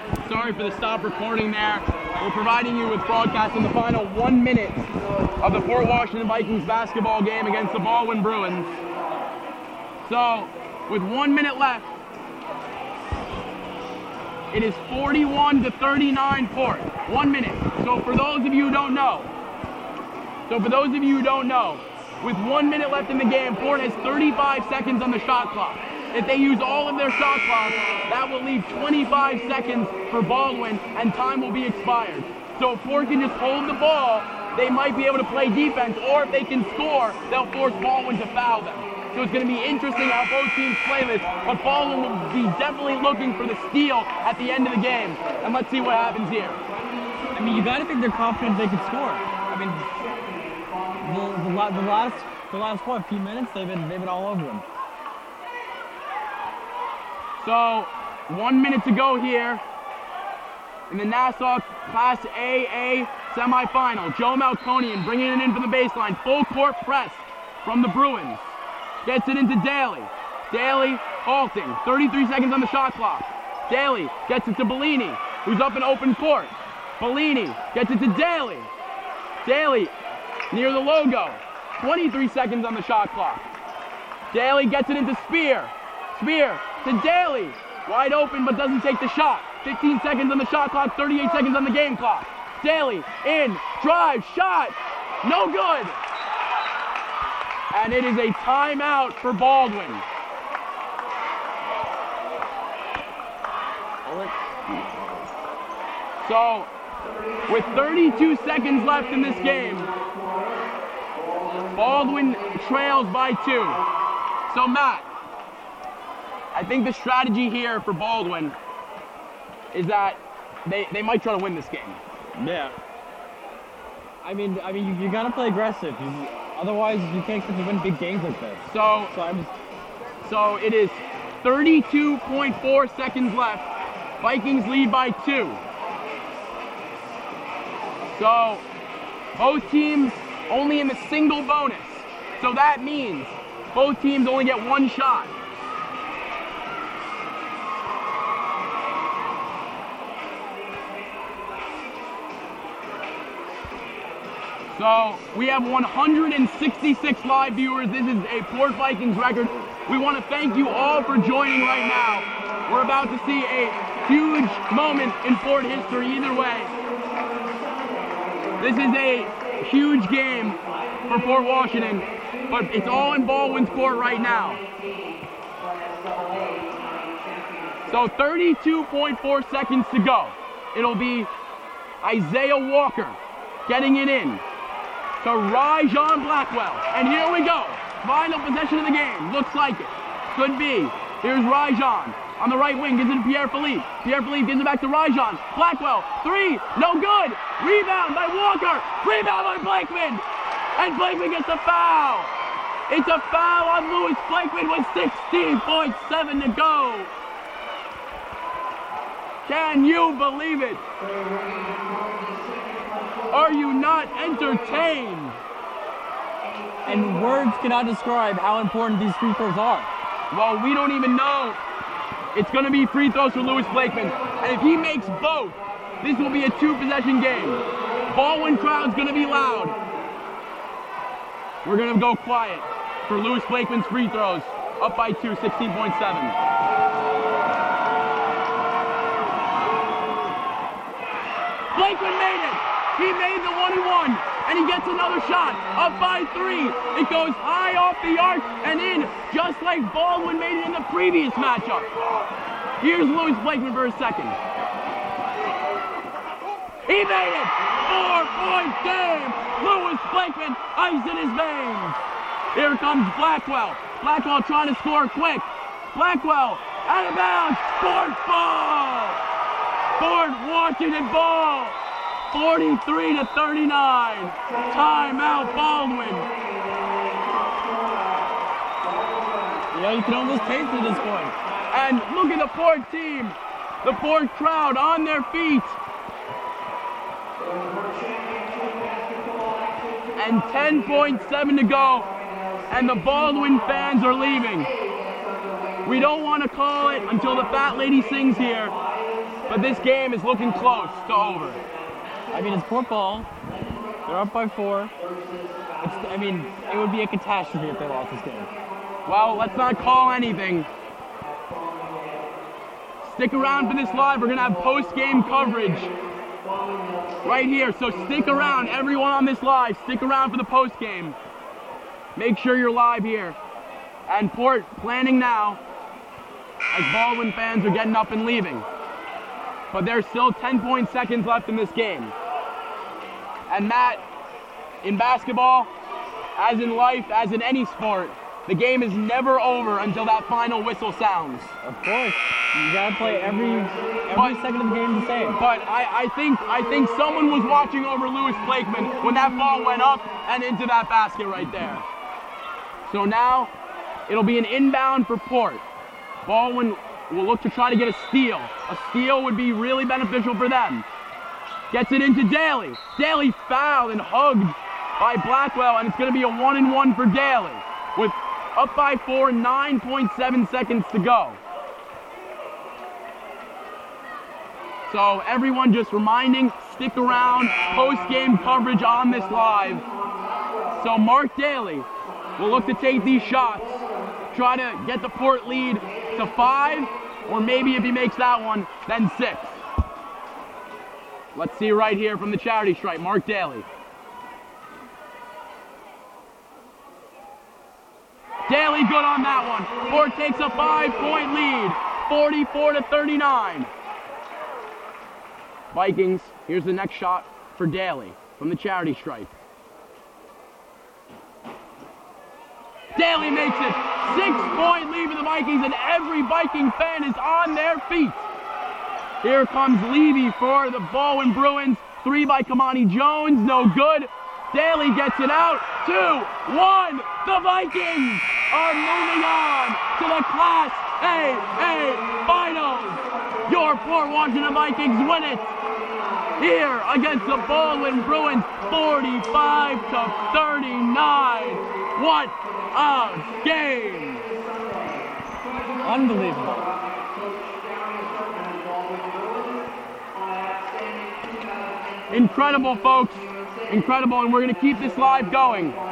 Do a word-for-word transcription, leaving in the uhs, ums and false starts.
Sorry for the stop recording there. We're providing you with broadcasting the final one minute of the Port Washington Vikings basketball game against the Baldwin Bruins. So, with one minute left, it is forty-one to thirty-nine Port. One minute. So for those of you who don't know, so for those of you who don't know, with one minute left in the game, Port has thirty-five seconds on the shot clock. If they use all of their shot clock, that will leave twenty-five seconds for Baldwin, and time will be expired. So if Port can just hold the ball, they might be able to play defense, or if they can score, they'll force Baldwin to foul them. So it's going to be interesting how both teams play this, but Baldwin will be definitely looking for the steal at the end of the game. And let's see what happens here. I mean, you got to think they're confident they could score. I mean, the, the, the last, the last what, few minutes, they've been, they've been all over them. So, one minute to go here in the Nassau Class A A semifinal. Joe Malconian bringing it in from the baseline. Full court press from the Bruins. Gets it into Daly. Daly halting. thirty-three seconds on the shot clock. Daly gets it to Bellini, who's up in open court. Bellini gets it to Daly. Daly near the logo. twenty-three seconds on the shot clock. Daly gets it into Spear. Spear to Daly. Wide open but doesn't take the shot. fifteen seconds on the shot clock, thirty-eight seconds on the game clock. Daly in, drive, shot, no good. And it is a timeout for Baldwin. So, with thirty-two seconds left in this game, Baldwin trails by two. So Matt, I think the strategy here for Baldwin is that they, they might try to win this game. Yeah. I mean, I mean, you, you gotta play aggressive. You, otherwise, you can't expect to win big games like this. So, so, I'm just... so it is thirty-two point four seconds left. Vikings lead by two. So, both teams only in the single bonus. So that means both teams only get one shot. So we have one hundred sixty-six live viewers. This is a Port Vikings record. We want to thank you all for joining right now. We're about to see a huge moment in Port history either way. This is a huge game for Port Washington, but it's all in Baldwin's court right now. So thirty-two point four seconds to go. It'll be Isaiah Walker getting it in to Rajon Blackwell. And here we go. Final possession of the game. Looks like it. Could be. Here's Rajon on the right wing. Gives it to Pierre-Philippe. Pierre-Philippe gives it back to Rajon. Blackwell. Three. No good. Rebound by Walker. Rebound by Blakeman. And Blakeman gets a foul. It's a foul on Lewis Blakeman with sixteen point seven to go. Can you believe it? Are you not entertained? And words cannot describe how important these free throws are. Well, we don't even know. It's going to be free throws for Lewis Blakeman. And if he makes both, this will be a two-possession game. Baldwin crowd's going to be loud. We're going to go quiet for Lewis Blakeman's free throws. Up by two, sixteen point seven. Blakeman made it. He made the one and one, and he gets another shot. Up by three. It goes high off the arc and in, just like Baldwin made it in the previous matchup. Here's Lewis Blakeman for a second. He made it. Four-point game. Lewis Blakeman, ice in his veins. Here comes Blackwell. Blackwell trying to score quick. Blackwell out of bounds. Port ball. Port Washington ball. forty-three to thirty-nine. Timeout Baldwin. You know, you can almost taste it at this point. And look at the Port team. The Port crowd on their feet. And ten point seven to go. And the Baldwin fans are leaving. We don't want to call it until the fat lady sings here. but this game is looking close to over. I mean, it's Port ball. They're up by four. It's, I mean, it would be a catastrophe if they lost this game. Well, let's not call anything. Stick around for this live. We're going to have post-game coverage right here. So stick around, everyone on this live. Stick around for the post-game. Make sure you're live here. And Port planning now as Baldwin fans are getting up and leaving. But there's still ten point seconds left in this game. And Matt, in basketball, as in life, as in any sport, the game is never over until that final whistle sounds. Of course. You gotta play every every But- second of the game the same. But I, I think I think someone was watching over Lewis Blakeman when that ball went up and into that basket right there. So now it'll be an inbound for Port. Baldwin will look to try to get a steal. A steal would be really beneficial for them. Gets it into Daly. Daly fouled and hugged by Blackwell, and it's going to be a one and one for Daly. With up by four, nine point seven seconds to go. So everyone just reminding, stick around, post-game coverage on this live. So Mark Daly will look to take these shots, try to get the Port lead to five, or maybe if he makes that one, then six. Let's see right here from the charity stripe, Mark Daly. Daly good on that one. Port takes a five-point lead, forty-four to thirty-nine. Vikings, here's the next shot for Daly from the charity stripe. Daly makes it. Six-point lead for the Vikings, and every Viking fan is on their feet. Here comes Levy for the Baldwin Bruins. Three by Kamani Jones, no good. Daly gets it out. Two, one. The Vikings are moving on to the Class A A Finals. Your Port Washington Vikings win it here against the Baldwin Bruins, forty-five to thirty-nine. What a game! Unbelievable. Incredible, folks. Incredible, and we're going to keep this live going.